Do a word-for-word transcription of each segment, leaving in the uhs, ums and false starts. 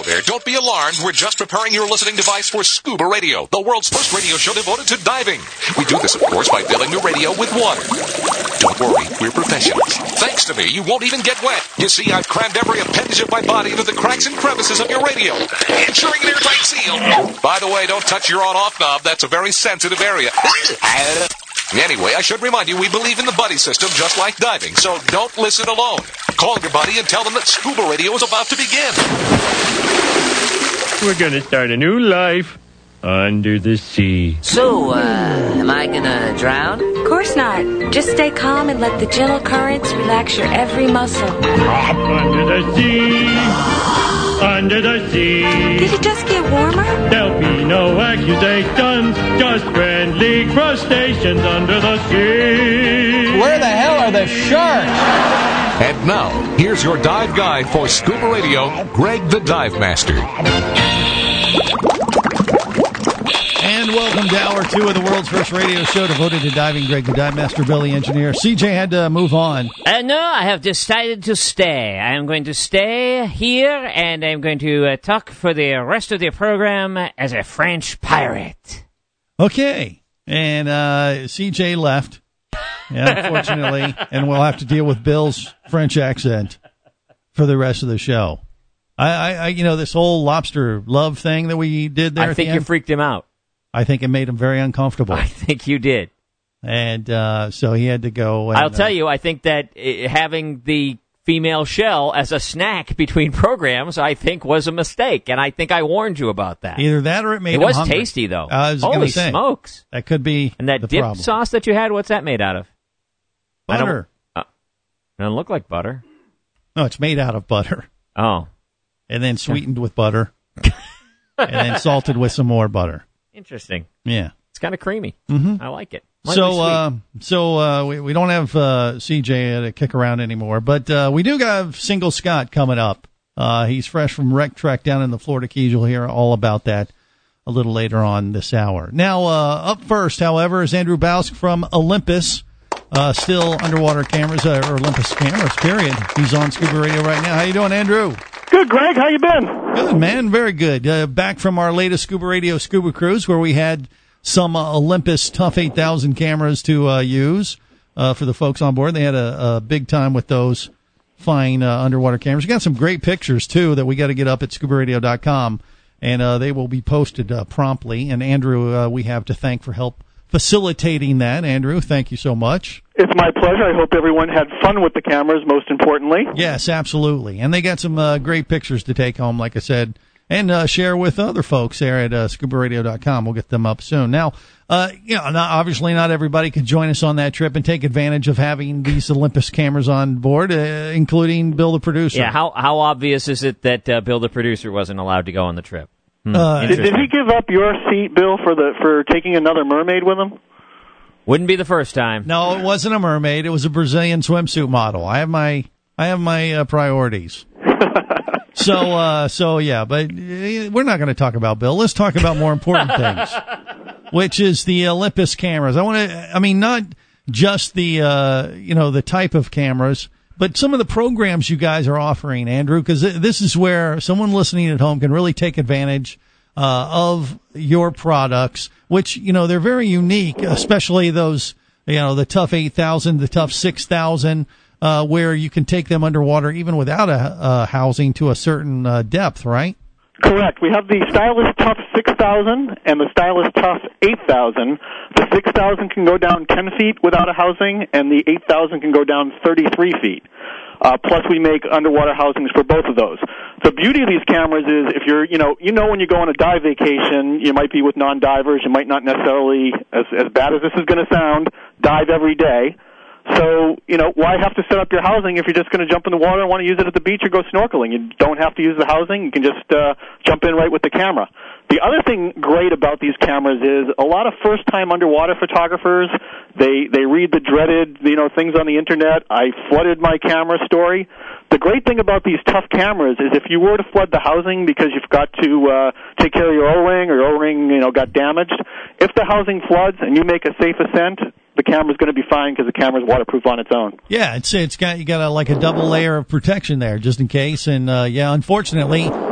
there. Don't be alarmed. We're just preparing your listening device for Scuba Radio, the world's first radio show devoted to diving. We do this, of course, by filling your radio with water. Don't worry, we're professionals. Thanks to me, you won't even get wet. You see, I've crammed every appendage of my body into the cracks and crevices of your radio, ensuring an airtight seal. By the way, don't touch your on-off knob. That's a very sensitive area. Anyway, I should remind you, we believe in the buddy system just like diving, so don't listen alone. Call your buddy and tell them that Scuba Radio is about to begin. We're going to start a new life under the sea. So, uh, am I going to drown? Of course not. Just stay calm and let the gentle currents relax your every muscle. Under the sea. Under the sea. Did it just get warmer? There'll be no accusations, just friendly crustaceans under the sea. Where the hell are the sharks? And now, here's your dive guide for Scuba Radio, Greg the Dive Master. And welcome to hour two of the world's first radio show devoted to diving. Greg the Dive Master, Billy Engineer. C J had to move on. Uh, no, I have decided to stay. I am going to stay here, and I'm going to uh, talk for the rest of the program as a French pirate. Okay. And uh, C J left, yeah, unfortunately, and we'll have to deal with Bill's French accent for the rest of the show. I, I, I you know, this whole lobster love thing that we did there I at think the you end, freaked him out. I think it made him very uncomfortable. I think you did. And uh, so he had to go. And, I'll tell uh, you, I think that uh, having the female shell as a snack between programs, I think was a mistake. And I think I warned you about that. Either that or it made it him was hungry. tasty, though. I was Holy gonna say, smokes. That could be And that the dip problem. sauce that you had, what's that made out of? Butter. I don't, uh, it doesn't look like butter. No, it's made out of butter. Oh. And then sweetened with butter. And then salted with some more butter. Interesting. Yeah. It's kind of creamy. Mm-hmm. I like it. Lightly So, sweet. uh, so uh, we, we don't have uh, C J to kick around anymore, but uh, we do have Single Scott coming up. Uh, he's fresh from Rec Trek down in the Florida Keys. You'll hear all about that a little later on this hour. Now, uh, up first, however, is Andrew Bausk from Olympus. Uh, still underwater cameras, uh, or Olympus cameras, period. He's on Scuba Radio right now. How you doing, Andrew? Good, Greg. How you been? Good, man. Very good. Uh, back from our latest Scuba Radio Scuba Cruise, where we had some uh, Olympus Tough eight thousand cameras to uh, use uh, for the folks on board. They had a, a big time with those fine uh, underwater cameras. We got some great pictures, too, that we got to get up at scuba radio dot com, and uh, they will be posted uh, promptly. And Andrew, uh, we have to thank for help facilitating that. Andrew, thank you so much. It's my pleasure. I hope everyone had fun with the cameras, most importantly. Yes, absolutely. And they got some uh, great pictures to take home, like I said, and uh, share with other folks there at uh, scuba radio dot com. We'll get them up soon. Now, uh, you know, not, obviously not everybody could join us on that trip and take advantage of having these Olympus cameras on board, uh, including Bill the producer. Yeah, how how obvious is it that uh, Bill the producer wasn't allowed to go on the trip? Hmm, Uh, Did, did he give up your seat, Bill, for the for taking another mermaid with him? Wouldn't be the first time. No, it wasn't a mermaid. It was a Brazilian swimsuit model. I have my I have my uh, priorities. so uh, so yeah, but uh, we're not going to talk about Bill. Let's talk about more important things, which is the Olympus cameras. I want to. I mean, not just the uh, you know the type of cameras, but some of the programs you guys are offering, Andrew, because this is where someone listening at home can really take advantage uh, of your products, which, you know, they're very unique, especially those, you know, the Tough eight thousand, the Tough six thousand, uh, where you can take them underwater even without a, a housing to a certain uh, depth, right? Correct. We have the Stylus Tough six thousand and the Stylus Tough eight thousand. The six thousand can go down ten feet without a housing, and the eight thousand can go down thirty-three feet. Uh, plus, we make underwater housings for both of those. The beauty of these cameras is if you're, you know, you know when you go on a dive vacation, you might be with non-divers. You might not necessarily, as, as bad as this is going to sound, dive every day. So, you know, why have to set up your housing if you're just going to jump in the water and want to use it at the beach or go snorkeling? You don't have to use the housing. You can just uh, jump in right with the camera. The other thing great about these cameras is a lot of first-time underwater photographers, they, they read the dreaded, you know, things on the Internet. I flooded my camera story. The great thing about these Tough cameras is if you were to flood the housing because you've got to uh, take care of your O-ring or your O-ring, you know, got damaged, if the housing floods and you make a safe ascent, the camera's going to be fine because the camera's waterproof on its own. Yeah, it's it's got you got a, like a double layer of protection there just in case. And uh, yeah, unfortunately,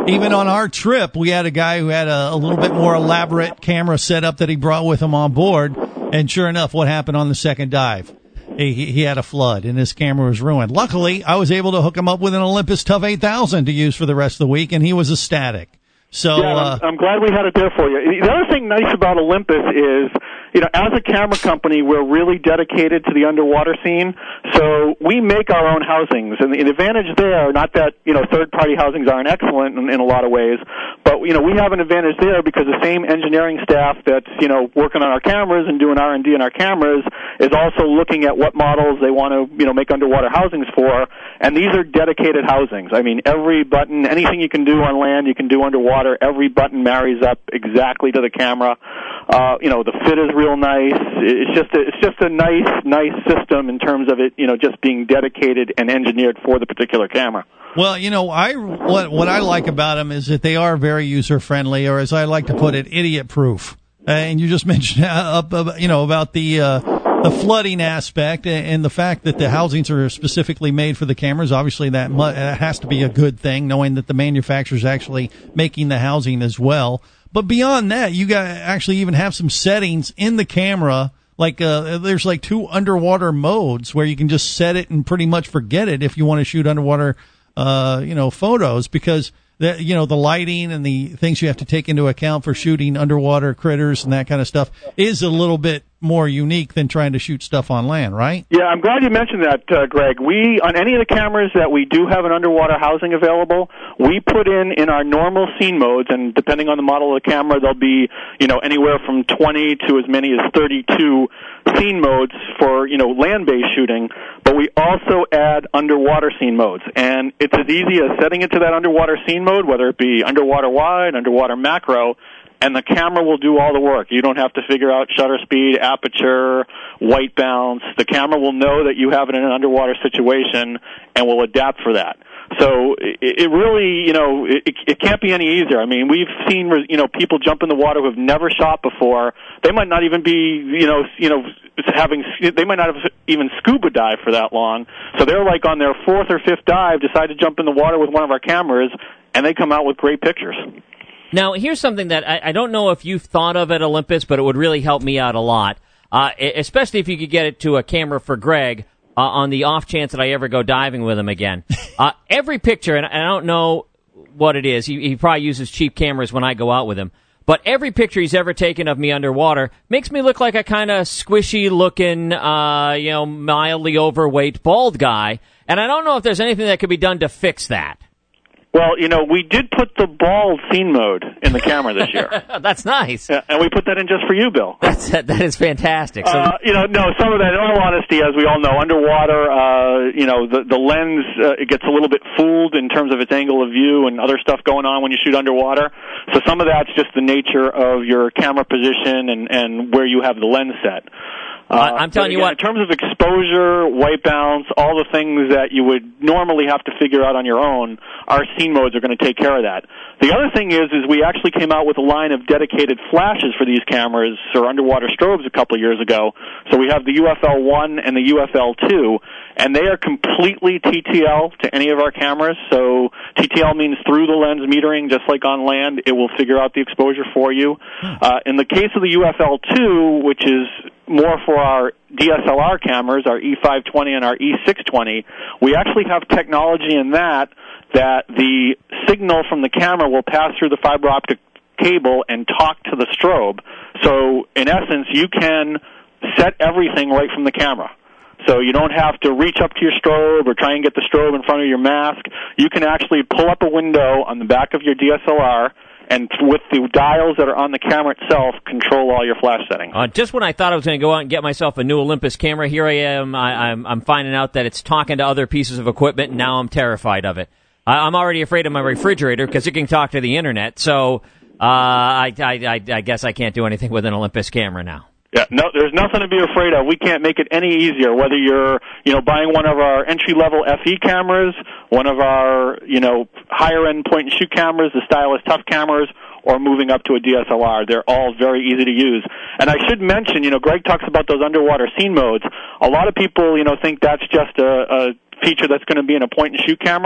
even on our trip, we had a guy who had a, a little bit more elaborate camera setup that he brought with him on board. And sure enough, what happened on the second dive? He, he had a flood and his camera was ruined. Luckily, I was able to hook him up with an Olympus Tough eight thousand to use for the rest of the week, and he was ecstatic. So, yeah, uh, I'm, I'm glad we had it there for you. The other thing nice about Olympus is, you know, as a camera company, we're really dedicated to the underwater scene. So we make our own housings, and the advantage there, not that, you know, third-party housings aren't excellent in, in a lot of ways, but, you know, we have an advantage there because the same engineering staff that's, you know, working on our cameras and doing R and D on our cameras is also looking at what models they want to, you know, make underwater housings for, and these are dedicated housings. I mean, every button, anything you can do on land, you can do underwater. Every button marries up exactly to the camera. Uh, you know, the fit is real nice. It's just a, it's just a nice, nice system in terms of it, you know, just being dedicated and engineered for the particular camera. Well, you know, I what what I like about them is that they are very user friendly, or as I like to put it, idiot proof. Uh, and you just mentioned, uh, uh, you know, about the uh, the flooding aspect and the fact that the housings are specifically made for the cameras. Obviously, that mu- that has to be a good thing, knowing that the manufacturer is actually making the housing as well. But beyond that, you got actually even have some settings in the camera. Like, uh, there's like two underwater modes where you can just set it and pretty much forget it if you want to shoot underwater, uh, you know, photos, because the, you know, the lighting and the things you have to take into account for shooting underwater critters and that kind of stuff is a little bit more unique than trying to shoot stuff on land, right? Yeah, I'm glad you mentioned that, uh, Greg. We, on any of the cameras that we do have an underwater housing available, we put in in our normal scene modes, and depending on the model of the camera, there'll be, you know, anywhere from twenty to as many as thirty-two scene modes for, you know, land-based shooting, but we also add underwater scene modes. And it's as easy as setting it to that underwater scene mode, whether it be underwater wide, underwater macro, and the camera will do all the work. You don't have to figure out shutter speed, aperture, white balance. The camera will know that you have it in an underwater situation and will adapt for that. So it, it really, you know, it, it can't be any easier. I mean, we've seen, you know, people jump in the water who have never shot before. They might not even be, you know, you know, having, they might not have even scuba dived for that long. So they're like on their fourth or fifth dive, decide to jump in the water with one of our cameras, and they come out with great pictures. Now, here's something that I, I don't know if you've thought of at Olympus, but it would really help me out a lot, uh, especially if you could get it to a camera for Greg uh, on the off chance that I ever go diving with him again. Uh, every picture, and I don't know what it is, he, he probably uses cheap cameras when I go out with him, but every picture he's ever taken of me underwater makes me look like a kind of squishy-looking, uh, you know, mildly overweight, bald guy, and I don't know if there's anything that could be done to fix that. Well, you know, we did put the bald scene mode in the camera this year. That's nice. Yeah, and we put that in just for you, Bill. That's that is fantastic. So, uh, you know, no, some of that, in all honesty, as we all know, underwater, uh, you know, the, the lens, uh, it gets a little bit fooled in terms of its angle of view and other stuff going on when you shoot underwater. So some of that's just the nature of your camera position and, and where you have the lens set. Uh, I'm telling again, you what. In terms of exposure, white balance, all the things that you would normally have to figure out on your own, our scene modes are going to take care of that. The other thing is, is we actually came out with a line of dedicated flashes for these cameras, or underwater strobes, a couple of years ago. So we have the U F L one and the U F L two, and they are completely T T L to any of our cameras. So T T L means through the lens metering, just like on land. It will figure out the exposure for you. Uh, in the case of the U F L two, which is more for our D S L R cameras, our E five twenty and our E six twenty, we actually have technology in that that the signal from the camera will pass through the fiber optic cable and talk to the strobe. So, in essence, you can set everything right from the camera. So you don't have to reach up to your strobe or try and get the strobe in front of your mask. You can actually pull up a window on the back of your D S L R and with the dials that are on the camera itself, control all your flash settings. Uh, just when I thought I was going to go out and get myself a new Olympus camera, here I am. I, I'm, I'm finding out that it's talking to other pieces of equipment, and now I'm terrified of it. I, I'm already afraid of my refrigerator because it can talk to the internet. So uh, I, I, I, I guess I can't do anything with an Olympus camera now. Yeah, no, there's nothing to be afraid of. We can't make it any easier. Whether you're, you know, buying one of our entry-level F E cameras, one of our, you know, higher-end point-and-shoot cameras, the Stylus Tough cameras, or moving up to a D S L R, they're all very easy to use. And I should mention, you know, Greg talks about those underwater scene modes. A lot of people, you know, think that's just a, a feature that's going to be in a point-and-shoot camera.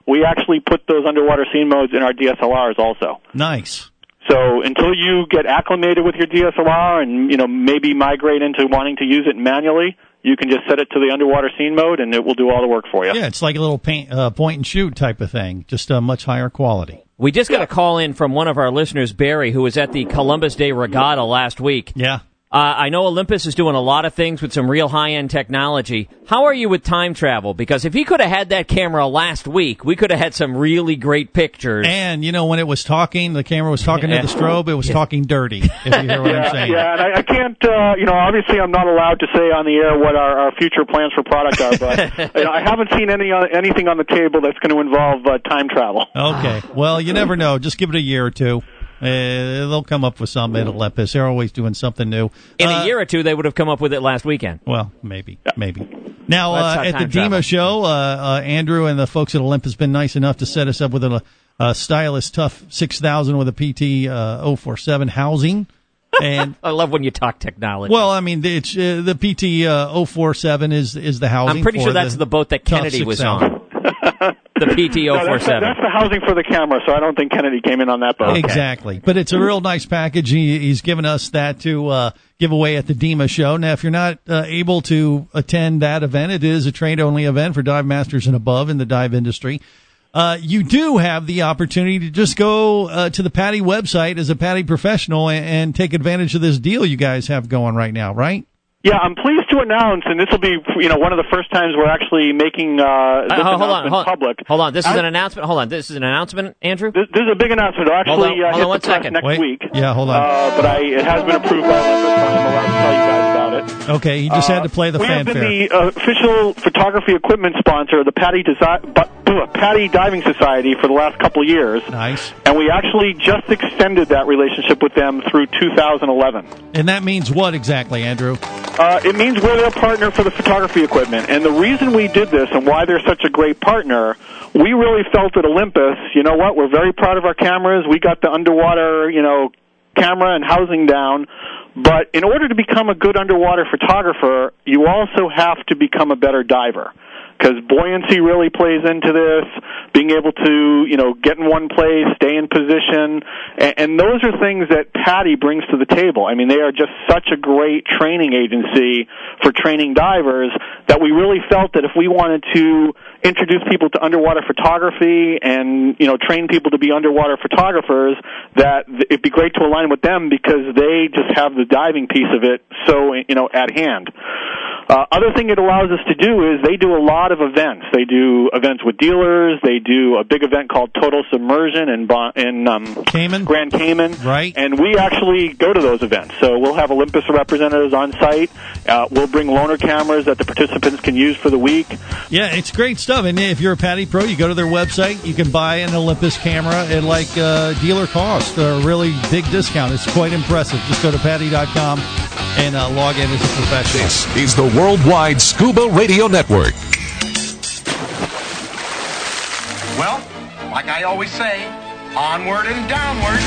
we actually put those underwater scene modes in our D S L Rs also. Nice. So until you get acclimated with your D S L R and, you know, maybe migrate into wanting to use it manually, you can just set it to the underwater scene mode, and it will do all the work for you. Yeah, it's like a little paint, uh, point and shoot type of thing, just a much higher quality. We just got a call in from one of our listeners, Barry, who was at the Columbus Day Regatta last week. Yeah. Uh, I know Olympus is doing a lot of things with some real high-end technology. How are you with time travel? Because if he could have had that camera last week, we could have had some really great pictures. And, you know, when it was talking, the camera was talking to the strobe, it was Yeah. talking dirty, if you hear what yeah, I'm saying. Yeah, and I, I can't, uh, you know, obviously I'm not allowed to say on the air what our, our future plans for product are, but you know, I haven't seen any uh, anything on the table that's going to involve uh, time travel. Okay. Well, you never know. Just give it a year or two. Uh, they'll come up with something at Olympus. They're always doing something new. In Uh, a year or two, they would have come up with it last weekend. Well, maybe, maybe. Now, Well, that's uh, how at the time DEMA travel. show, uh, uh, Andrew and the folks at Olympus been nice enough to set us up with a, a Stylus Tough six thousand with a P T uh, oh forty-seven housing. And I love when you talk technology. well, I mean, it's, uh, the P T uh, oh forty-seven is is the housing. I'm pretty for sure that's the, boat that Tough Kennedy was six thousand. on. The P T oh No, that's, the, forty-seven. that's the housing for the camera, so I don't think Kennedy came in on that boat. Exactly. But it's a real nice package. He, he's given us that to uh, give away at the DEMA show. Now, if you're not uh, able to attend that event, it is a trade-only event for dive masters and above in the dive industry. Uh, you do have the opportunity to just go uh, to the PADI website as a PADI professional and, and take advantage of this deal you guys have going right now, right? Yeah, I'm pleased to announce, and this will be, you know, one of the first times we're actually making uh, this Uh, hold on, announcement hold, public. hold on. This is I- an announcement. Hold on. This is an announcement, Andrew? This, this is a big announcement. It'll Hold actually on- uh, hold hit on one the press second. next Wait. week. Yeah, hold on. Uh, but I, it has been approved by Olympus, so I'm allowed to tell you guys about it. Okay, he just had to play the Uh, we fanfare. have been the uh, official photography equipment sponsor of the PADI, Desi- Bu- uh, PADI Diving Society for the last couple of years. Nice. And we actually just extended that relationship with them through two thousand eleven. And that means what exactly, Andrew? Uh, it means we're their partner for the photography equipment. And the reason we did this and why they're such a great partner, we really felt at Olympus, you know what, we're very proud of our cameras. We got the underwater, you know, camera and housing down. But in order to become a good underwater photographer, you also have to become a better diver. Because buoyancy really plays into this, being able to, you know, get in one place, stay in position, and, and those are things that PADI brings to the table. I mean, they are just such a great training agency for training divers that we really felt that if we wanted to introduce people to underwater photography and, you know, train people to be underwater photographers, that it'd be great to align with them because they just have the diving piece of it so, you know, at hand. Uh, other thing it allows us to do is they do a lot of events. They do events with dealers. They do a big event called Total Submersion in, Bon- in um, Cayman? Grand Cayman. Right. And we actually go to those events. So we'll have Olympus representatives on site. Uh, we'll bring loaner cameras that the participants can use for the week. Yeah, it's great stuff. And if you're a PADI Pro, you go to their website, you can buy an Olympus camera at like uh, dealer cost, a really big discount. It's quite impressive. Just go to PADI dot com and uh, log in as a professional. This is the Worldwide Scuba Radio Network. Well, like I always say, onward and downward.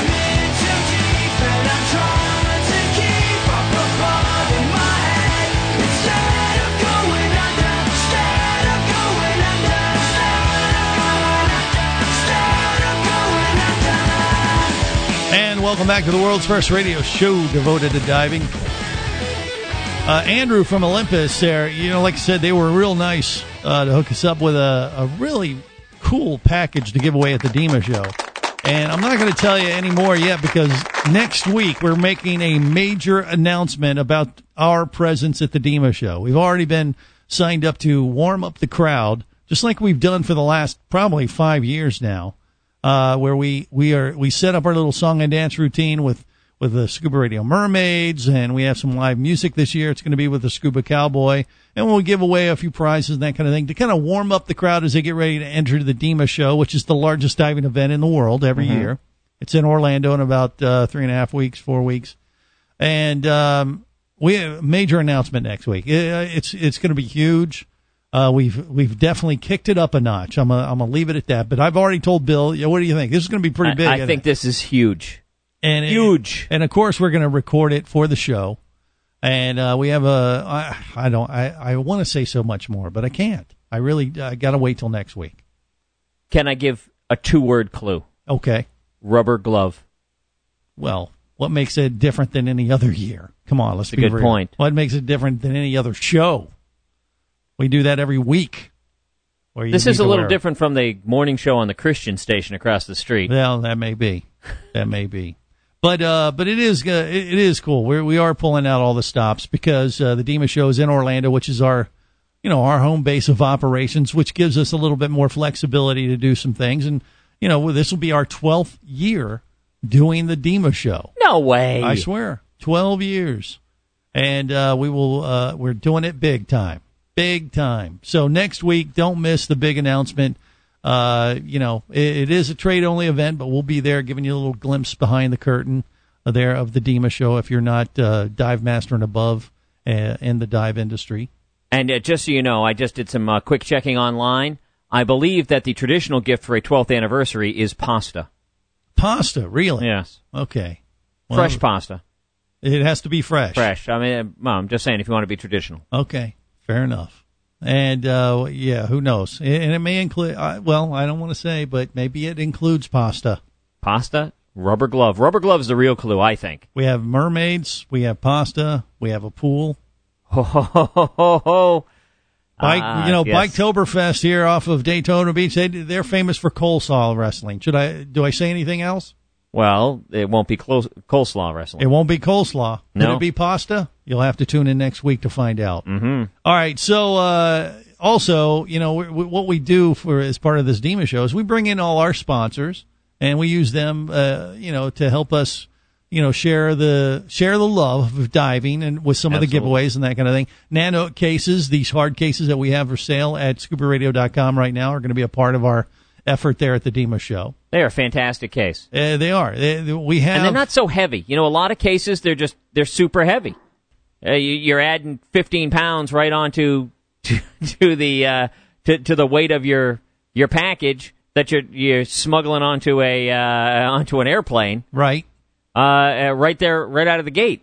And welcome back to the world's first radio show devoted to diving. Uh, Andrew from Olympus there, you know, like I said, they were real nice uh, to hook us up with a, a really cool package to give away at the DEMA show. And I'm not going to tell you any more yet because next week we're making a major announcement about our presence at the DEMA show. We've already been signed up to warm up the crowd, just like we've done for the last probably five years now. Uh, where we, we are, we set up our little song and dance routine with, with the Scuba Radio Mermaids, and we have some live music this year. It's going to be with the Scuba Cowboy, and we'll give away a few prizes and that kind of thing to kind of warm up the crowd as they get ready to enter the DEMA show, which is the largest diving event in the world every mm-hmm. year. It's in Orlando in about, uh, three and a half weeks, four weeks. And, um, we have a major announcement next week. It, it's, it's going to be huge. Uh, we've we've definitely kicked it up a notch. I'm gonna I'm gonna leave it at that. But I've already told Bill. Yeah, what do you think? This is going to be pretty big. I, I think this is huge. And huge. It, and of course, we're going to record it for the show. And uh, we have a. I, I don't. I, I want to say so much more, but I can't. I really. I got to wait till next week. Can I give a two-word clue? Okay. Rubber glove. Well, what makes it different than any other year? Come on, let's That's be a good real. point. What makes it different than any other show? We do that every week. This is a little different from the morning show on the Christian station across the street. Well, that may be. That may be. But uh, but it is uh, it, it is cool. We we are pulling out all the stops because uh, the D E M A show is in Orlando, which is our you know our home base of operations, which gives us a little bit more flexibility to do some things. And you know this will be our twelfth year doing the D E M A show. No way! I swear, twelve years, and uh, we will uh, we're doing it big time. Big time. So next week, don't miss the big announcement. Uh, you know, it, it is a trade-only event, but we'll be there giving you a little glimpse behind the curtain there of the D E M A show if you're not uh, dive master and above uh, in the dive industry. And uh, just so you know, I just did some uh, quick checking online. I believe that the traditional gift for a twelfth anniversary is pasta. Pasta, really? Yes. Okay. Well, fresh pasta. It has to be fresh. Fresh. I mean, well, I'm just saying if you want to be traditional. Okay. Fair enough. And, uh, yeah, who knows? And it may include, uh, well, I don't want to say, but maybe it includes pasta. Pasta? Rubber glove. Rubber glove is the real clue, I think. We have mermaids. We have pasta. We have a pool. Ho, ho, ho, ho, ho, ho. Bike, uh, you know, yes. Biketoberfest here off of Daytona Beach, they, they're famous for coleslaw wrestling. Should I, do I say anything else? Well, it won't be close, coleslaw wrestling. It won't be coleslaw. No. Could it be pasta? You'll have to tune in next week to find out. Mm-hmm. All right. So, uh, also, you know, we, we, what we do for as part of this D E M A show is we bring in all our sponsors and we use them, uh, you know, to help us, you know, share the share the love of diving and with some Absolutely. of the giveaways and that kind of thing. Nano cases, these hard cases that we have for sale at scuba radio dot com right now are going to be a part of our effort there at the D E M A show. They are a fantastic case. Uh, they are. They, we have, and they're not so heavy. You know, a lot of cases they're just they're super heavy. Uh, you, you're adding fifteen pounds right onto to, to the uh, to, to the weight of your your package that you're you're smuggling onto a uh, onto an airplane. Right. Uh, right there, right out of the gate.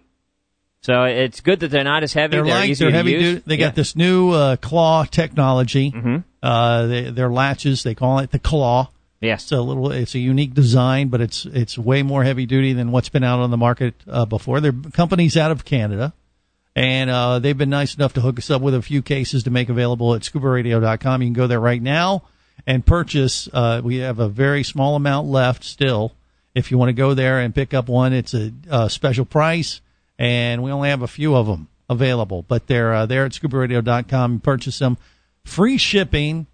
So it's good that they're not as heavy. They're, they're light, easier they're to heavy use. duty. They yeah. got this new uh, claw technology. Mm-hmm. Uh, they, their latches, they call it the claw. Yes. It's a little, it's a unique design, but it's it's way more heavy duty than what's been out on the market uh, before. They're companies out of Canada, and uh, they've been nice enough to hook us up with a few cases to make available at scuba radio dot com. You can go there right now and purchase. Uh, we have a very small amount left still. If you want to go there and pick up one, it's a, a special price, and we only have a few of them available. But they're uh, there at scuba radio dot com. Purchase them. Free shipping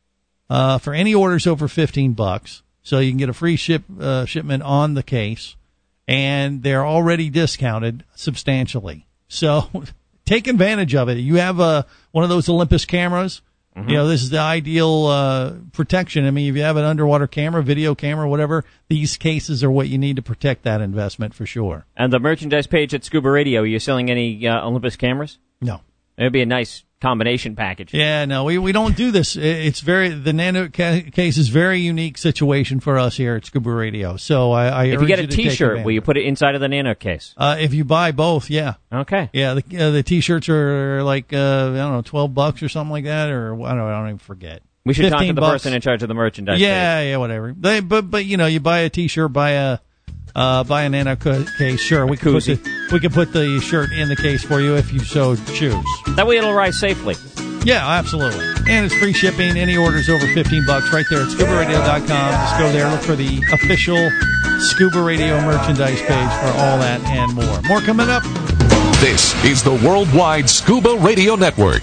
uh, for any orders over fifteen bucks. So you can get a free ship uh, shipment on the case, and they're already discounted substantially. So take advantage of it. You have a, one of those Olympus cameras. Mm-hmm. You know, this is the ideal uh, protection. I mean, if you have an underwater camera, video camera, whatever, these cases are what you need to protect that investment for sure. And the merchandise page at Scuba Radio, are you selling any uh, Olympus cameras? No. It would be a nice combination package. Yeah, no, we, we don't do this. It's very, the Nano ca- case is very unique situation for us here at Scuba Radio. So I, I If urge you get a you to take T-shirt, advantage. will you put it inside of the Nano case? Uh, if you buy both, yeah. Okay. Yeah, the uh, the T-shirts are like, uh, I don't know, twelve bucks or something like that, or I don't, I don't even forget. We should talk to the bucks. person in charge of the merchandise Yeah, page. yeah, whatever. They, but, but, you know, you buy a T-shirt, buy a, uh, buy a Nano ca- case, sure, we can, put Koozie. the, we can put the shirt in the case for you if you so choose. That way it'll arrive safely. Yeah, absolutely. And it's free shipping. Any orders over fifteen bucks right there at scuba radio dot com. Just go there, look for the official Scuba Radio merchandise page for all that and more. More coming up. This is the Worldwide Scuba Radio Network.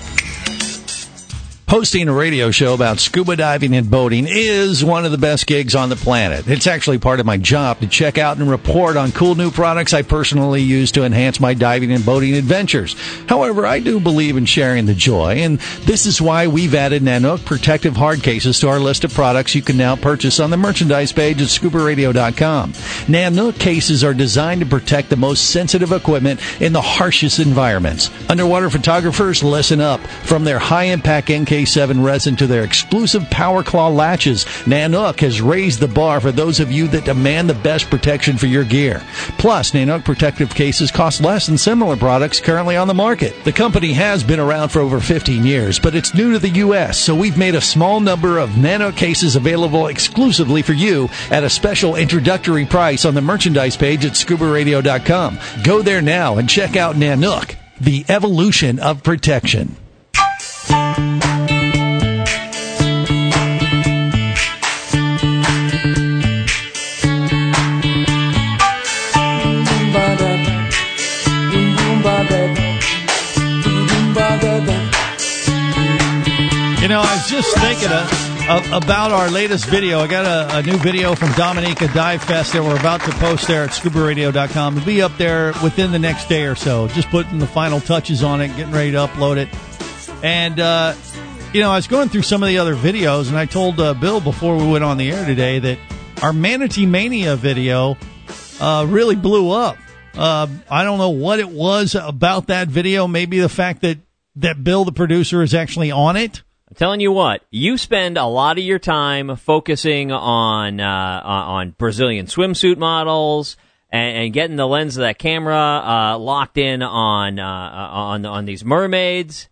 Hosting a radio show about scuba diving and boating is one of the best gigs on the planet. It's actually part of my job to check out and report on cool new products I personally use to enhance my diving and boating adventures. However, I do believe in sharing the joy, and this is why we've added Nanook protective hard cases to our list of products you can now purchase on the merchandise page at scuba radio dot com. Nanook cases are designed to protect the most sensitive equipment in the harshest environments. Underwater photographers, listen up. From their high-impact N K K seven resin to their exclusive Power Claw latches, Nanook has raised the bar for those of you that demand the best protection for your gear. Plus, Nanook protective cases cost less than similar products currently on the market. The company has been around for over fifteen years, but it's new to the U S, so we've made a small number of Nanook cases available exclusively for you at a special introductory price on the merchandise page at scuba radio dot com. Go there now and check out Nanook, the evolution of protection. You know, I was just thinking of, of, about our latest video. I got a, a new video from Dominica Dive Fest that we're about to post there at scuba radio dot com. It'll be up there within the next day or so. Just putting the final touches on it, getting ready to upload it. And, uh, you know, I was going through some of the other videos, and I told uh, Bill before we went on the air today that our Manatee Mania video uh, really blew up. Uh, I don't know what it was about that video. Maybe the fact that, that Bill, the producer, is actually on it. I'm telling you what, you spend a lot of your time focusing on uh, on Brazilian swimsuit models and, and getting the lens of that camera uh, locked in on uh, on on these mermaids.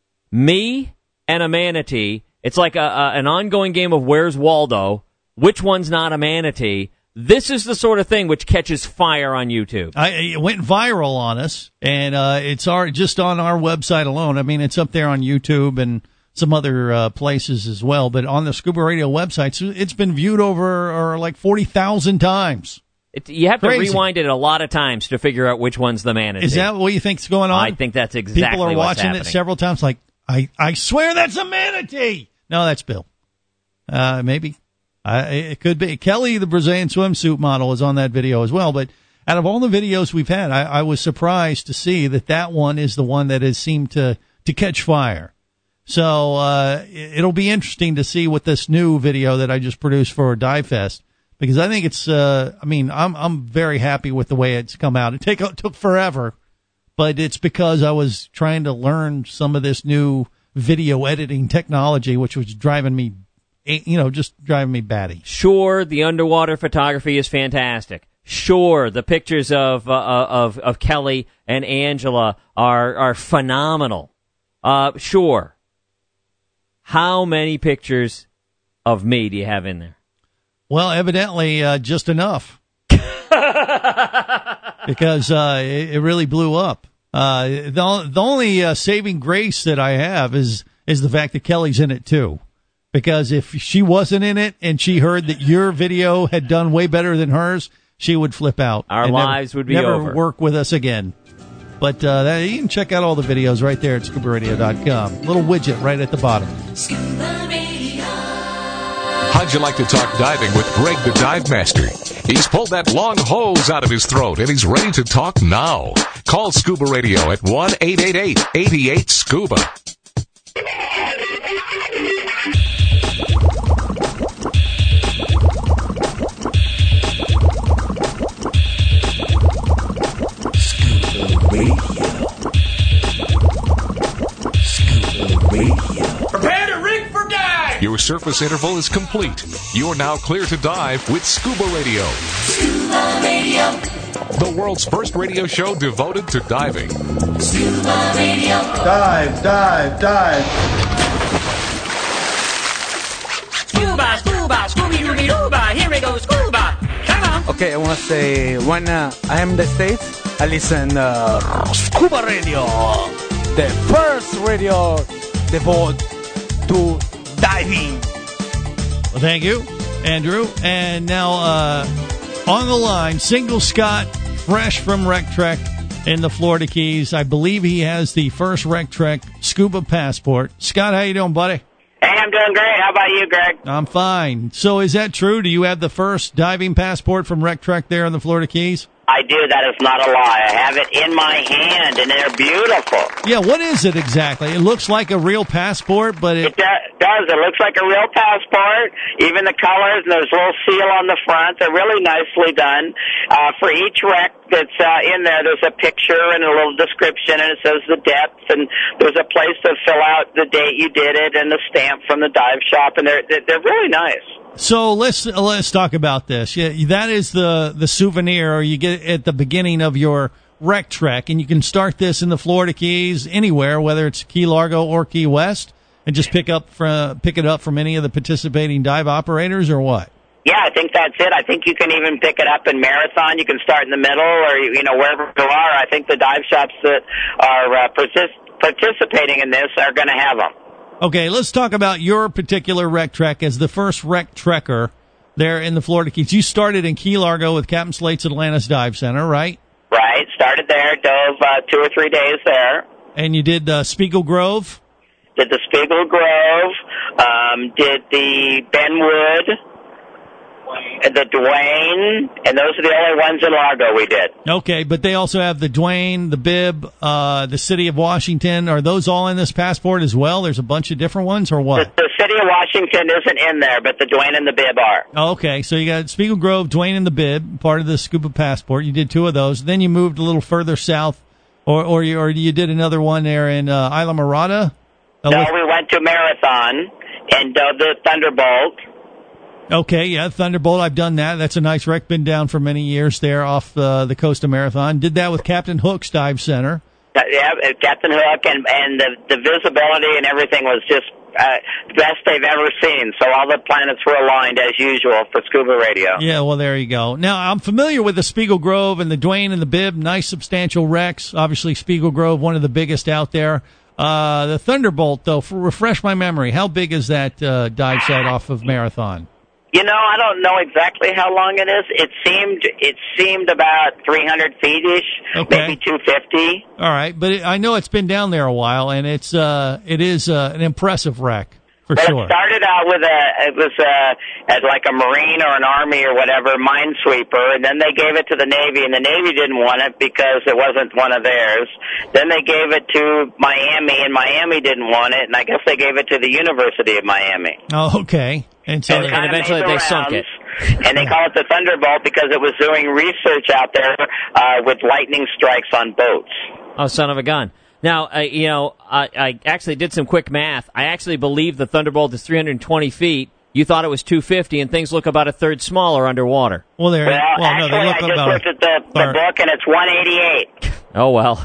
Me and a manatee, it's like a, a, an ongoing game of Where's Waldo. Which one's not a manatee? This is the sort of thing which catches fire on YouTube. I, it went viral on us, and uh, it's our, just on our website alone. I mean, it's up there on YouTube and some other uh, places as well, but on the Scuba Radio website, it's been viewed over or like forty thousand times. It, you have Crazy. to rewind it a lot of times to figure out which one's the manatee. Is that what you think's going on? I think that's exactly People are what's watching happening. it several times like, I, I swear that's a manatee. No, that's Bill. Uh, maybe. Uh, it could be. Kelly, the Brazilian swimsuit model, is on that video as well, but out of all the videos we've had, I, I was surprised to see that that one is the one that has seemed to, to catch fire. So uh, it'll be interesting to see what this new video that I just produced for Dive Fest, because I think it's. Uh, I mean, I'm I'm very happy with the way it's come out. It take it took forever, but it's because I was trying to learn some of this new video editing technology, which was driving me, you know, just driving me batty. Sure, the underwater photography is fantastic. Sure, the pictures of uh, of of Kelly and Angela are are phenomenal. Uh, sure. How many pictures of me do you have in there? Well, evidently, uh, just enough. Because uh, it, it really blew up. Uh, the, the only uh, saving grace that I have is is the fact that Kelly's in it, too. Because if she wasn't in it and she heard that your video had done way better than hers, she would flip out. Our lives never, would be never over. Work with us again. But uh, that, you can check out all the videos right there at scuba radio dot com. Little widget right at the bottom. How'd you like to talk diving with Greg the Dive Master? He's pulled that long hose out of his throat and he's ready to talk now. Call Scuba Radio at one eight eight eight, eight eight, SCUBA. Radio. Scuba Radio. Prepare to rig for dive! Your surface interval is complete. You're now clear to dive with Scuba Radio. Scuba Radio. The world's first radio show devoted to diving. Scuba Radio. Dive, dive, dive. Scuba, scuba, Scooby-Dooby-Dooba. Here we go, scuba. Come on. Okay, I want to say, when uh, I am in the States, I listen uh, Scuba Radio, the first radio devoted to diving. Well, thank you, Andrew. And now uh, on the line, Single Scott, fresh from Rec Trek in the Florida Keys. I believe he has the first Rec Trek scuba passport. Scott, how you doing, buddy? Hey, I'm doing great. How about you, Greg? I'm fine. So is that true? Do you have the first diving passport from Rec Trek there in the Florida Keys? I do. That is not a lie. I have it in my hand, and they're beautiful. Yeah, what is it exactly? It looks like a real passport, but it... It do- does. It looks like a real passport. Even the colors, and there's a little seal on the front. They're really nicely done. Uh, for each wreck that's uh, in there, there's a picture and a little description, and it says the depth, and there's a place to fill out the date you did it, and the stamp from the dive shop, and they're they're really nice. So let's let's talk about this. Yeah, that is the the souvenir, or you get at the beginning of your wreck trek, and you can start this in the Florida Keys anywhere, whether it's Key Largo or Key West, and just pick up from pick it up from any of the participating dive operators, or what? Yeah, I think that's it. I think you can even pick it up in Marathon. You can start in the middle, or you know wherever you are. I think the dive shops that are uh, partic- participating in this are going to have them. Okay, let's talk about your particular wreck trek as the first wreck trekker there in the Florida Keys. You started in Key Largo with Captain Slate's Atlantis Dive Center, right? Right. Started there, dove uh, two or three days there. And you did uh, Spiegel Grove? Did the Spiegel Grove, um, did the Benwood, the Duane, and those are the only ones in Largo we did. Okay, but they also have the Duane, the Bib, uh, the City of Washington. Are those all in this passport as well? There's a bunch of different ones, or what? The, the City of Washington isn't in there, but the Duane and the Bib are. Oh, okay, so you got Spiegel Grove, Duane, and the Bib, part of the Scuba Passport. You did two of those. Then you moved a little further south, or or you, or you did another one there in uh, Isla Mirada? Uh, no, with- we went to Marathon and dove the Thunderbolt. Okay, yeah, Thunderbolt, I've done that. That's a nice wreck. Been down for many years there off uh, the coast of Marathon. Did that with Captain Hook's Dive Center. Uh, yeah, Captain Hook, and, and the, the visibility and everything was just uh, the best they've ever seen. So all the planets were aligned as usual for Scuba Radio. Yeah, well, there you go. Now, I'm familiar with the Spiegel Grove and the Duane and the Bib. Nice, substantial wrecks. Obviously, Spiegel Grove, one of the biggest out there. Uh, the Thunderbolt, though, for, refresh my memory, how big is that uh, dive site off of Marathon? You know, I don't know exactly how long it is. It seemed it seemed about three hundred feet ish, okay. Maybe two fifty. All right, but it, I know it's been down there a while, and it's uh, it is uh, an impressive wreck for well, sure. It started out with a it was a, as like a Marine or an Army or whatever minesweeper, and then they gave it to the Navy, and the Navy didn't want it because it wasn't one of theirs. Then they gave it to Miami, and Miami didn't want it, and I guess they gave it to the University of Miami. Oh, okay. And, so and, they, and eventually they sunk it. And they call it the Thunderbolt because it was doing research out there uh, with lightning strikes on boats. Oh, son of a gun. Now, uh, you know, I, I actually did some quick math. I actually believe the Thunderbolt is three hundred twenty feet. You thought it was two fifty, and things look about a third smaller underwater. Well, there. Well, well actually, no, they look I just about looked at the, the book, and it's one eighty-eight. Oh, well.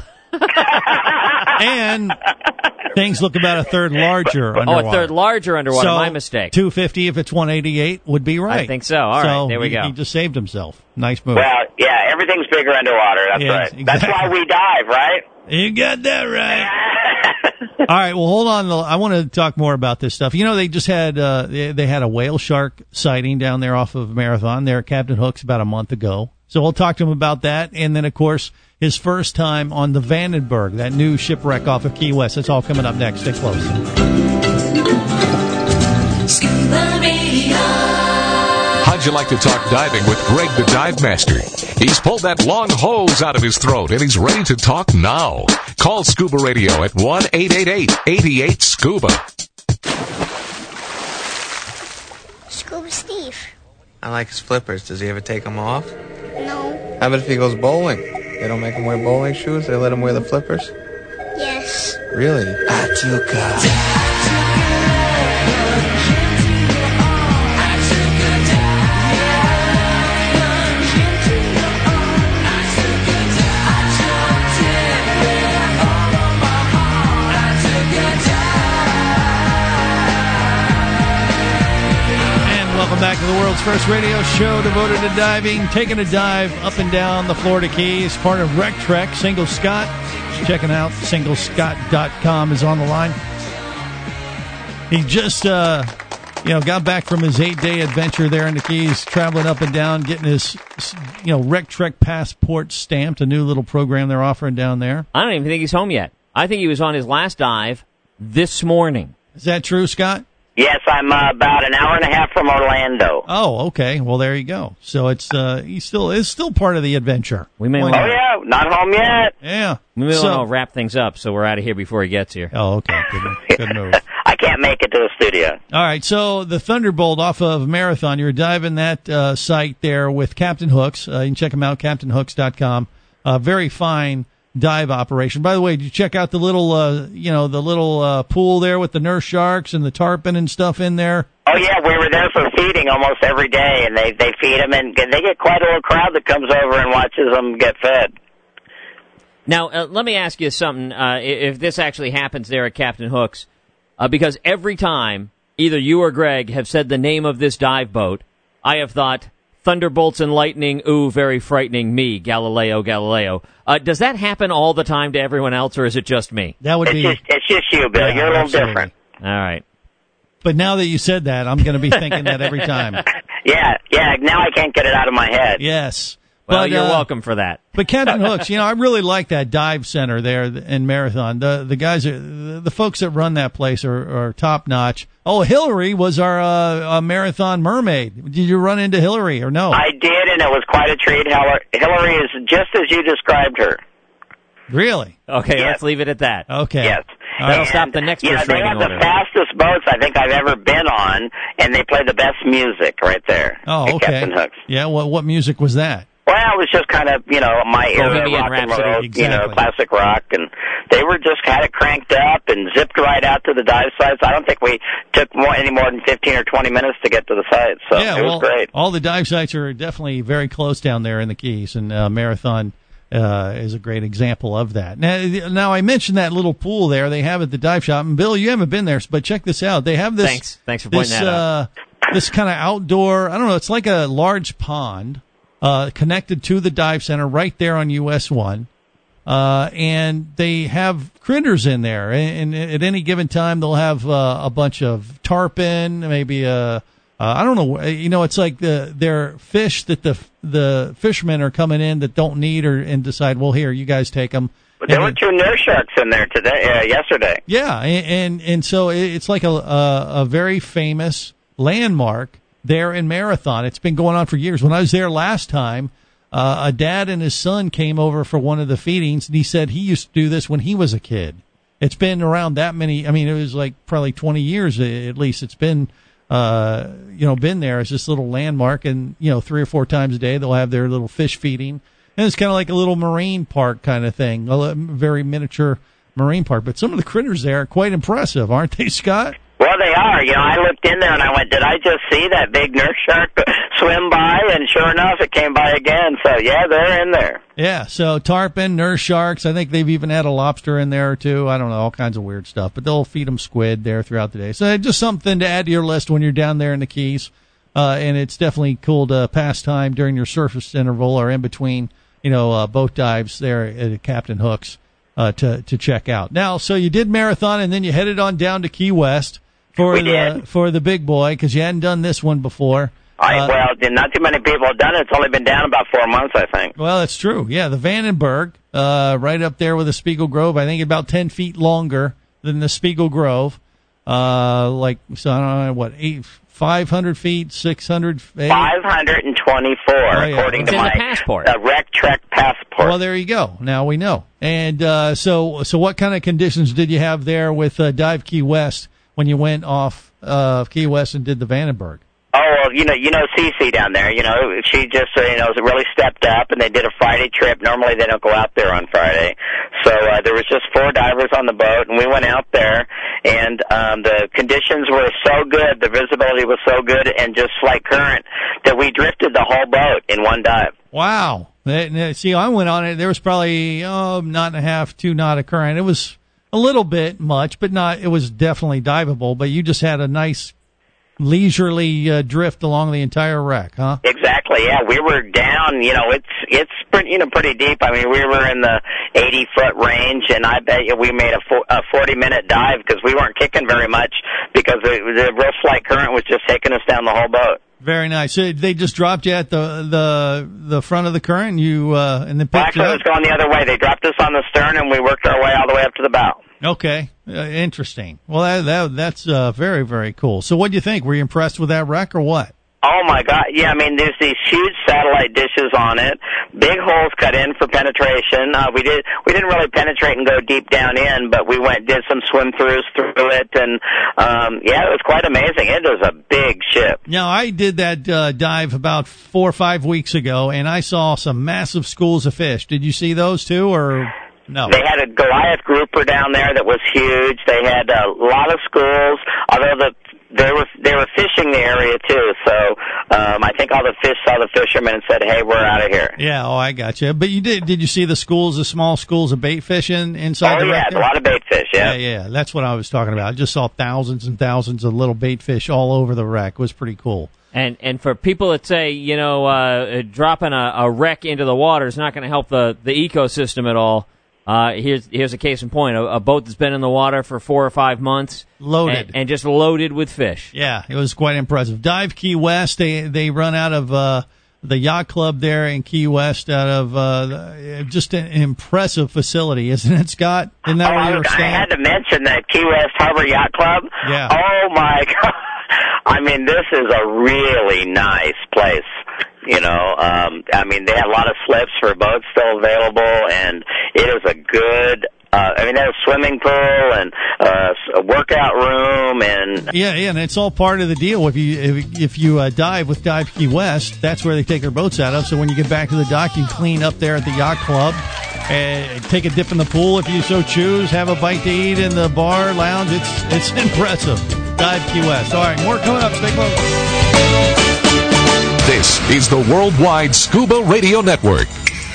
And things look about a third larger underwater. Oh, a third larger underwater. So, My mistake. two fifty if it's one eighty-eight would be right. I think so. All right, so there we he, go. He just saved himself. Nice move. Well, yeah, everything's bigger underwater. That's Yes, right. exactly. That's why we dive, right? You got that right. All right. Well, hold on. I want to talk more about this stuff. You know, they just had uh, they, they had a whale shark sighting down there off of Marathon there at Captain Hook's about a month ago. So we'll talk to him about that, and then of course his first time on the Vandenberg, that new shipwreck off of Key West. That's all coming up next. Stay close. Scuba Radio. How'd you like to talk diving with Greg the Dive Master? He's pulled that long hose out of his throat, and he's ready to talk now. Call Scuba Radio at one eight eight eight, eight eight, SCUBA. Scuba Steve. I like his flippers. Does he ever take them off? No. How about if he goes bowling? They don't make him wear bowling shoes? They let him wear the flippers? Yes. Really? Atuka. Welcome back to the world's first radio show devoted to diving, taking a dive up and down the Florida Keys, part of Wreck Trek. Single Scott, checking out single scott dot com is on the line. He just, uh, you know, got back from his eight-day adventure there in the Keys, traveling up and down, getting his, you know, Wreck Trek passport stamped, a new little program they're offering down there. I don't even think he's home yet. I think he was on his last dive this morning. Is that true, Scott? Yes, I'm uh, about an hour and a half from Orlando. Oh, okay. Well, there you go. So it's uh, he still is still part of the adventure. We may Oh, want yeah, not home yet. Yeah. we may So- want to wrap things up, so we're out of here before he gets here. Oh, okay. Good, move. Good move. I can't make it to the studio. All right, so the Thunderbolt off of Marathon, you're diving that uh, site there with Captain Hooks. Uh, you can check them out, captain hooks dot com. Uh, very fine dive operation. By the way, did you check out the little, uh, you know, the little uh, pool there with the nurse sharks and the tarpon and stuff in there? Oh, yeah, we were there for feeding almost every day, and they, they feed them, and they get quite a little crowd that comes over and watches them get fed. Now, uh, let me ask you something, uh, if this actually happens there at Captain Hooks, uh, because every time either you or Greg have said the name of this dive boat, I have thought, Thunderbolts and lightning, ooh, very frightening, me, Galileo Galileo. Uh, does that happen all the time to everyone else, or is it just me? That would It's be. just, it's just you, Bill. Yeah, You're a little absolutely. different. All right. But now that you said that, I'm going to be thinking that every time. Yeah, yeah, now I can't get it out of my head. Yes. Well, But, you're uh, welcome for that. But Captain Hooks, you know, I really like that dive center there in Marathon. The the guys, are, the, the folks that run that place are, are top notch. Oh, Hillary was our uh, uh, Marathon mermaid. Did you run into Hillary or no? I did, and it was quite a treat. Hillary, Hillary is just as you described her. Really? Okay, Yes. let's leave it at that. Okay. Yes. That'll And, stop the next you know, they restraining have the order. fastest boats I think I've ever been on, and they play the best music right there. Oh, at okay. Captain Hooks. Yeah. What what music was that? Well, it was just kind of, you know, my era Bohemian rock and Rhapsody, roll, you know, exactly. classic rock, and they were just had it cranked up and zipped right out to the dive sites. I don't think we took more any more than fifteen or twenty minutes to get to the site, so yeah. it well, was great. all the dive sites are definitely very close down there in the Keys, and uh, Marathon uh, is a great example of that. Now, now I mentioned that little pool there they have at the dive shop, and Bill, you haven't been there, but check this out. They have this. Thanks. Thanks for pointing this, that out. uh, this kind of outdoor. I don't know. It's like a large pond. Uh, connected to the dive center right there on U S one. Uh, and they have critters in there. And, and at any given time, they'll have uh, a bunch of tarpon, maybe a, uh, I don't know, you know, it's like the, they're fish that the the fishermen are coming in that don't need or and decide, well, here, you guys take them. But there were two nurse sharks in there today, uh, yesterday. Yeah, and, and, and so it's like a, a, a very famous landmark there in Marathon. It's been going on for years. When I was there last time, uh, a dad and his son came over for one of the feedings, and he said he used to do this when he was a kid. It's been around that many. I mean, it was like probably twenty years at least. It's been, uh, you know, been there as this little landmark, and you know, three or four times a day they'll have their little fish feeding, and it's kind of like a little marine park kind of thing, a very miniature marine park. But some of the critters there are quite impressive, aren't they, Scott? Well, they are. You know, I looked in there and I went, did I just see that big nurse shark swim by? And sure enough, it came by again. So, yeah, they're in there. Yeah, so tarpon, nurse sharks. I think they've even had a lobster in there, too. I don't know, all kinds of weird stuff. But they'll feed them squid there throughout the day. So just something to add to your list when you're down there in the Keys. Uh, and it's definitely cool to pass time during your surface interval or in between, you know, uh, boat dives there at Captain Hooks uh, to, to check out. Now, so you did Marathon, and then you headed on down to Key West. For We the did. for the big boy, because you hadn't done this one before. I, Uh, well, not too many people have done it. It's only been down about four months, I think. Well, that's true. Yeah, the Vandenberg, uh, right up there with the Spiegel Grove. I think about ten feet longer than the Spiegel Grove. Uh, like so, I don't know what eight, five hundred feet, six hundred. five hundred twenty-four, Oh, yeah. according It's to in the my passport. Uh, Rec Trek passport. Well, there you go. Now we know. And uh, so, so what kind of conditions did you have there with uh, Dive Key West when you went off uh, Key West and did the Vandenberg? Oh, well, you know, you know Cece down there, you know, she just, uh, you know, really stepped up, and they did a Friday trip. Normally they don't go out there on Friday. So uh, there was just four divers on the boat, and we went out there, and um, the conditions were so good, the visibility was so good, and just slight current, that we drifted the whole boat in one dive. Wow. That- See, I went on it. There was probably oh, knot and a half, two knot of current. It was a little bit much, but not. It was definitely diveable. But you just had a nice leisurely uh, drift along the entire wreck, huh? Exactly. Yeah, we were down. You know, it's it's pretty you know pretty deep. I mean, we were in the eighty foot range, and I bet you we made a, fo- a forty minute dive because we weren't kicking very much because the, the real slight current was just taking us down the whole boat. Very nice. So they just dropped you at the the the front of the current, and you uh, and then Well, picked actually, you it up. was going the other way. They dropped us on the stern, and we worked our way all the way up to the bow. Okay, uh, interesting. Well, that, that that's uh, very, very cool. So what do you think? Were you impressed with that wreck or what? Oh my God! Yeah, I mean, there's these huge satellite dishes on it, big holes cut in for penetration. Uh, we did we didn't really penetrate and go deep down in, but we went did some swim throughs through it, and um, yeah, it was quite amazing. It was a big ship. Now, I did that uh, dive about four or five weeks ago, and I saw some massive schools of fish. Did you see those too, or no? They had a Goliath grouper down there that was huge. They had a lot of schools, although the They were they were fishing the area too, so um, I think all the fish saw the fishermen and said, "Hey, we're out of here." Yeah, oh, I got you. But you did did you see the schools, the small schools of bait fishing inside oh, the yeah, wreck? Oh yeah, a lot of bait fish. Yeah. yeah, yeah, that's what I was talking about. I just saw thousands and thousands of little bait fish all over the wreck. It was pretty cool. And and for people that say, you know, uh, dropping a, a wreck into the water is not going to help the, the ecosystem at all. Uh, here's here's a case in point: a, a boat that's been in the water for four or five months, loaded, and, and just loaded with fish. Yeah, it was quite impressive. Dive Key West, they they run out of uh, the yacht club there in Key West, out of uh, the, just an impressive facility, isn't it, Scott? Isn't that oh, where you were I staying? had to mention that Key West Harbor Yacht Club. Yeah. Oh my God! I mean, this is a really nice place. You know, um, I mean, they had a lot of slips for boats still available, and it is a good, uh, I mean, they have a swimming pool and uh, a workout room, and yeah, yeah, and it's all part of the deal. If you if, if you uh, dive with Dive Key West, that's where they take their boats out of. So when you get back to the dock, you clean up there at the yacht club, and take a dip in the pool if you so choose. Have a bite to eat in the bar lounge. It's it's impressive. Dive Key West. All right, more coming up. Stay close. This is the Worldwide Scuba Radio Network.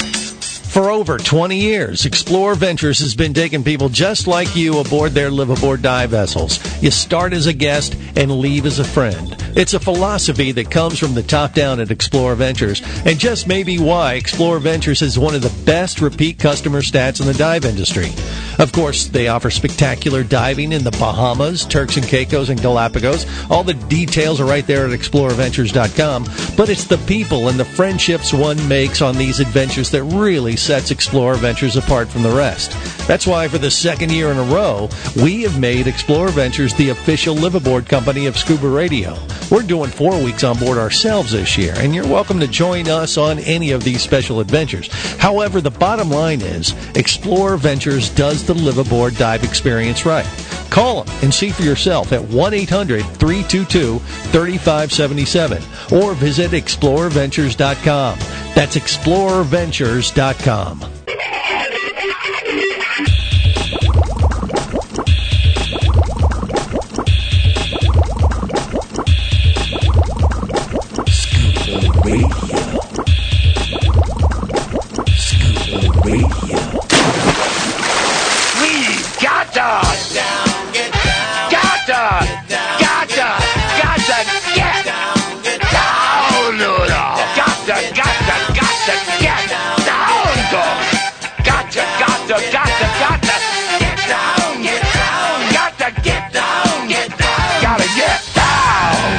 For over twenty years, Explore Ventures has been taking people just like you aboard their live-aboard dive vessels. You start as a guest and leave as a friend. It's a philosophy that comes from the top down at Explore Ventures, and just maybe why Explore Ventures is one of the best repeat customer stats in the dive industry. Of course, they offer spectacular diving in the Bahamas, Turks and Caicos, and Galapagos. All the details are right there at explorer ventures dot com, but it's the people and the friendships one makes on these adventures that really sets Explorer Ventures apart from the rest. That's why for the second year in a row, we have made Explorer Ventures the official live-aboard company of Scuba Radio. We're doing four weeks on board ourselves this year, and you're welcome to join us on any of these special adventures. However, the bottom line is, Explorer Ventures does the live-aboard dive experience right. Call them and see for yourself at one eight hundred three two two three five seven seven or visit explorer ventures dot com. That's explorer ventures dot com. Scuba Radio. Scuba Radio. We've got to get down, get down, got to, got to, got to get down, get down, got to, got to, got to get down, dog. Got to, got to, got to, got to get down, get down, got to get down, get down, gotta get down.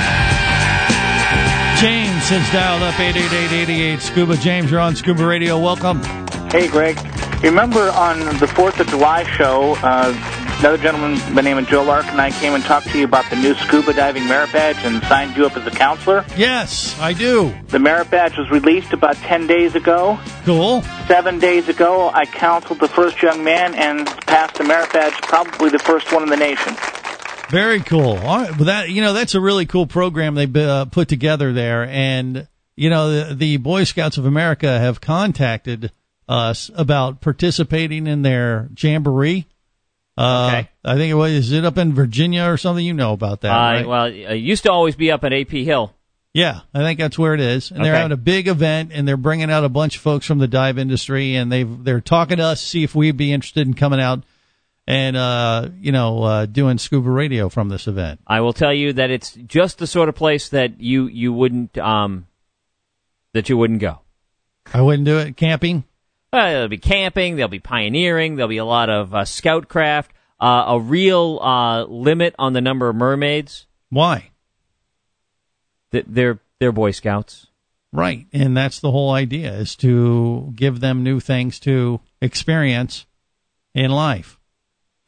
James has dialed up eight eight eight, eight eight, SCUBA. James, you're on Scuba Radio. Welcome. Hey, Greg. Remember on the fourth of July show, uh, another gentleman by the name of Joe Lark and I came and talked to you about the new scuba diving merit badge and signed you up as a counselor? Yes, I do. The merit badge was released about ten days ago. Cool. Seven days ago, I counseled the first young man and passed the merit badge, probably the first one in the nation. Very cool. All right, well, that, you know, that's a really cool program they uh, put together there. And, you know, the, the Boy Scouts of America have contacted us about participating in their jamboree. Uh, Okay. I think it was, is it up in Virginia or something? You know about that, Uh, right? Well, it used to always be up at A P Hill. Yeah, I think that's where it is. And they're Okay. having a big event, and they're bringing out a bunch of folks from the dive industry, and they've, they're talking to us to see if we'd be interested in coming out and, uh, you know, uh, doing scuba radio from this event. I will tell you that it's just the sort of place that you, you wouldn't um that you wouldn't go. I wouldn't do it. Camping? Uh, there'll be camping, there'll be pioneering, there'll be a lot of uh, scout craft, uh, a real uh, limit on the number of mermaids. Why? Th- They're they're Boy Scouts. Right, and that's the whole idea, is to give them new things to experience in life.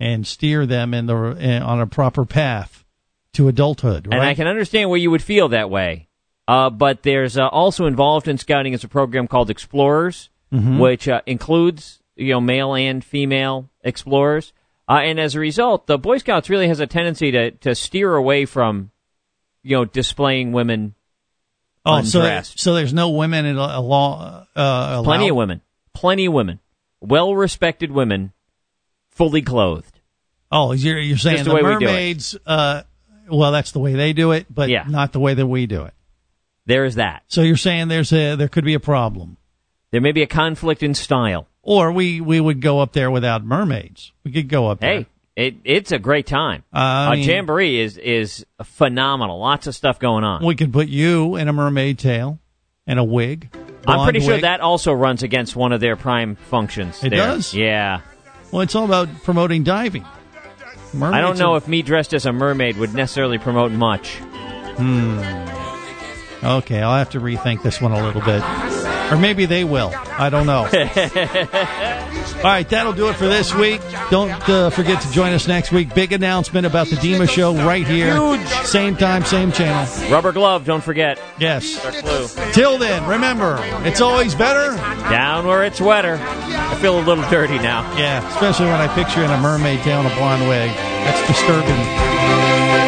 and steer them in the in, on a proper path to adulthood. Right? And I can understand where you would feel that way. Uh, but there's uh, also involved in scouting is a program called Explorers, Mhm. which uh, includes you know male and female explorers. Uh, and as a result, the Boy Scouts really has a tendency to, to steer away from you know displaying women Oh, so, undressed. so there's no women in a law. Uh, Plenty allowed? of women. Plenty of women. Well-respected women, fully clothed. Oh, you're, you're saying Just the, the way we do it. mermaids, uh, well, that's the way they do it, but Yeah. not the way that we do it. There is that. So you're saying there's a, there could be a problem. There may be a conflict in style. Or we, we would go up there without mermaids. We could go up there. Hey, it, it's a great time. Uh, I uh, mean- Jamboree is, is phenomenal. Lots of stuff going on. We could put you in a mermaid tail and a wig. I'm pretty blonde sure wig. that also runs against one of their prime functions. It there. does? Yeah. Well, it's all about promoting diving. Mermaids I don't know are- if me dressed as a mermaid would necessarily promote much. Hmm. Okay, I'll have to rethink this one a little bit. Or maybe they will. I don't know. All right, that'll do it for this week. Don't uh, forget to join us next week. Big announcement about the Dima Show right here. Huge. Same time, same channel. Rubber glove, don't forget. Yes. Our clue. Till then, remember, it's always better. Down where it's wetter. I feel a little dirty now. Yeah, especially when I picture you in a mermaid tail and a blonde wig. That's disturbing.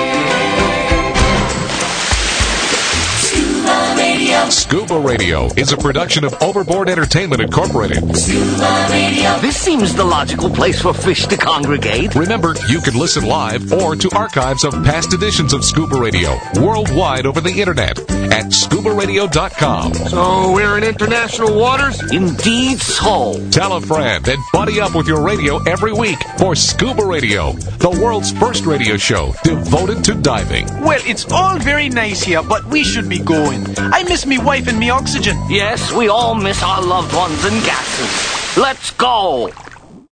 Scuba Radio is a production of Overboard Entertainment Incorporated. This seems the logical place for fish to congregate. Remember, you can listen live or to archives of past editions of Scuba Radio worldwide over the internet at scuba radio dot com. So we're in international waters? Indeed so. Tell a friend and buddy up with your radio every week for Scuba Radio, the world's first radio show devoted to diving. Well, it's all very nice here, but we should be going. I miss me wife and me oxygen. Yes, we all miss our loved ones and gases. Let's go.